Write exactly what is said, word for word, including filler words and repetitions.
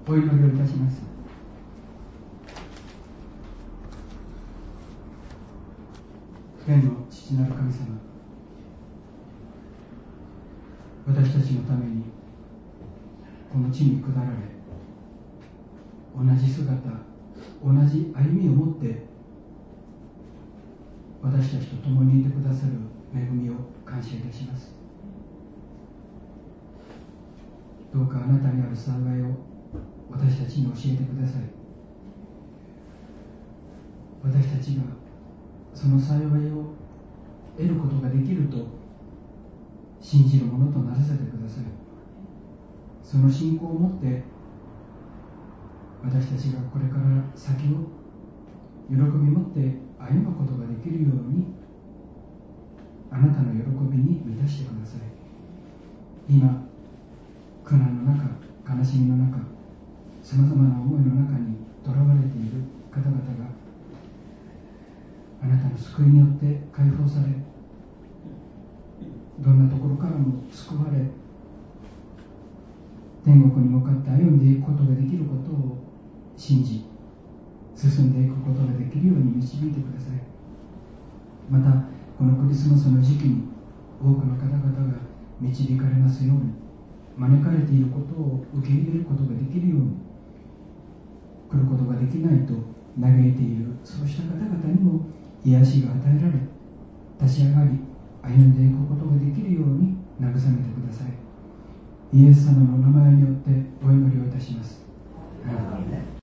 お祈りをいたします。天の父なる神様、私たちのためにこの地に下られ、同じ姿、同じ歩みを持って私たちと共にいてくださる恵みを感謝いたします。どうかあなたにある幸いを私たちに教えてください。私たちがその幸いを得ることができると信じるものとならせてください。その信仰を持って私たちがこれから先を喜び持って歩むことができるように、あなたの喜びに満たしてください。今苦難の中、悲しみの中、さまざまな思いの中にとらわれている方々があなたの救いによって解放され、どんなところからも救われ、天国に向かって歩んでいくことができることを信じ、進んでいくことができるように導いてください。またこのクリスマスの時期に多くの方々が導かれますように、招かれていることを受け入れることができるように、来ることができないと嘆いているそうした方々にも癒しが与えられ、立ち上がり歩んでいくことができるように慰めてください。イエス様のお名前によってお祈りをいたします。